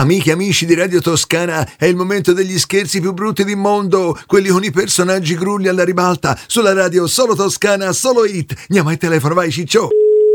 Amiche e amici di Radio Toscana, è il momento degli scherzi più brutti del mondo, quelli con i personaggi grulli alla ribalta, sulla radio solo Toscana, solo hit. Andiamo al telefono, vai Ciccio.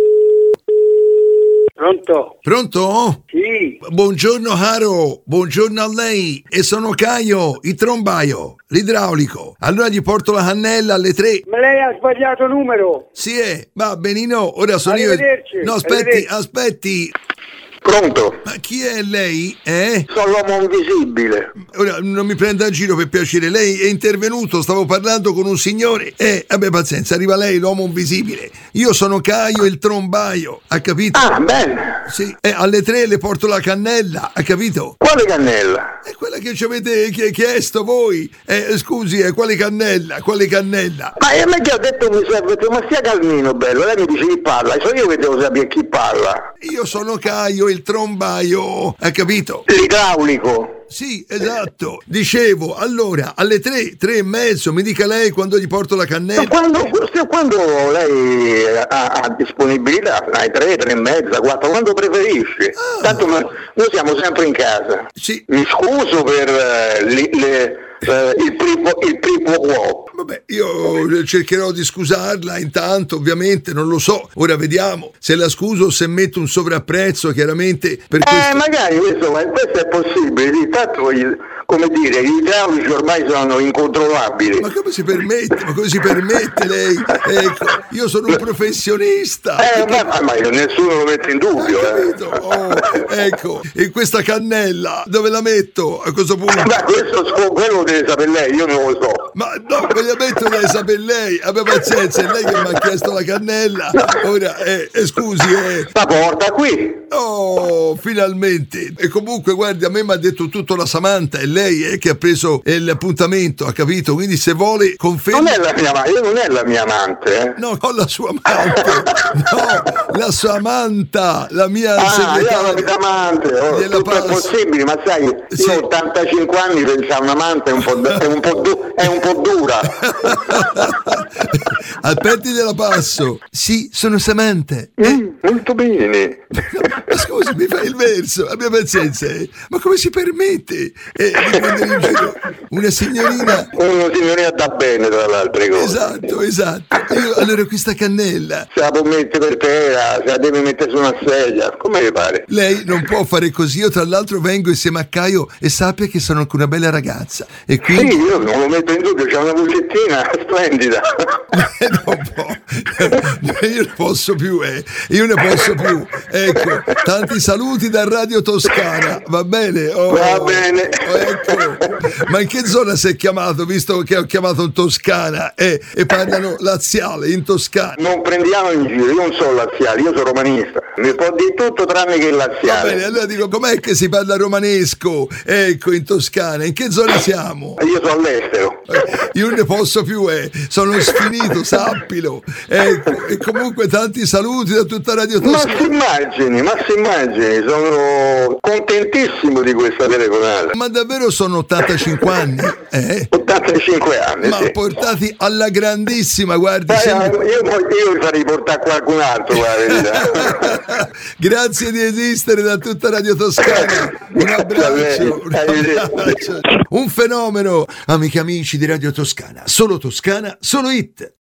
Pronto? Pronto? Sì. Buongiorno caro, buongiorno a lei, e sono Caio, il trombaio, l'idraulico. Allora gli porto la cannella alle 3. Ma lei ha sbagliato numero. Sì, va benino, ora sono io. Arrivederci. No, Arrivederci. aspetti. Pronto? Ma chi è lei, eh? Sono l'uomo invisibile. Ora, non mi prenda in giro per piacere, lei è intervenuto, stavo parlando con un signore. Vabbè, pazienza, arriva lei, l'uomo invisibile. Io sono Caio, il trombaio, ha capito? Ah, bene. Sì, alle 3 le porto la cannella, ha capito? Quale cannella? È quella che ci avete chiesto voi. Scusi, quale cannella? Quale cannella? Ma a me che ha detto mi serve, ma stia calmino, bello, lei mi dice chi parla, sono io che devo sapere chi parla. Io sono Caio, il trombaio, ha capito? L'idraulico. Sì, esatto. Dicevo, allora, alle 3, 3 e mezzo, mi dica lei quando gli porto la cannella. Quando lei ha disponibilità, alle 3, 3 e mezza, 4, quando preferisce. Tanto noi siamo sempre in casa. Sì. Mi scuso per il primo uomo. Vabbè, io cercherò di scusarla intanto, ovviamente, non lo so. Ora vediamo se la scuso o se metto un sovrapprezzo, chiaramente, per questo. Magari questo è possibile. Intanto, come dire, gli idraulici ormai sono incontrollabili. Ma come si permette? Ma come si permette lei? Ecco, io sono un professionista. Ma nessuno lo mette in dubbio. Capito? Ecco, e questa cannella, dove la metto? A questo punto? Ma quello lo deve sapere lei, io non lo so. Ma no, me la metto, deve sapere lei. Abbia pazienza, è lei che mi ha chiesto la cannella. Ora, scusi, La porta qui. Oh, finalmente. E comunque, guardi, a me mi ha detto tutto la Samantha, è lei che ha preso l'appuntamento, ha capito? Quindi se vuole conferma. Non è la mia amante, No, non la sua amante. No, la sua amanta, la mia segretaria. La mia amante. Tutto è possibile, ma sai, sì. Io ho 85 anni, pensare un'amante è un po' dura. Aspetti della passo. Sì, sono Samantha. Molto bene. Ma scusi, mi fa il verso, abbia pazienza. Ma come si permette di prendere in giro una signorina? Una signorina da bene, tra le altre cose. Esatto. Allora questa cannella se la può mettere per terra, se la deve mettere su una sedia, come le pare? Lei non può fare così. Io tra l'altro vengo insieme a Caio e sappia che sono anche una bella ragazza. E quindi... Sì, io non lo metto in dubbio, c'è una vocettina splendida. Non può. Io ne posso più, Io ne posso più. Ecco, tanti saluti da Radio Toscana, va bene? Va bene. Ecco. Ma in che zona si è chiamato, visto che ho chiamato in Toscana e parlano laziale in Toscana? Non prendiamo in giro, io non sono laziale, io sono romanista. Mi può dire tutto tranne che il laziale. Va bene, allora dico, com'è che si parla romanesco? Ecco, in Toscana, in che zona siamo? Io sono all'estero. Io non ne posso più, sono sfinito, sappilo. Ecco, e comunque tanti saluti da tutta Radio Toscana. Ma si immagini, sono contentissimo di questa telefonata. Ma davvero sono 85 anni? 85 anni, ma sì. Portati alla grandissima, guardi. Io vi farei portare qualcun altro, guarda. Grazie di esistere da tutta Radio Toscana. Un abbraccio. Un fenomeno. Amiche e amici di Radio Toscana, solo hit.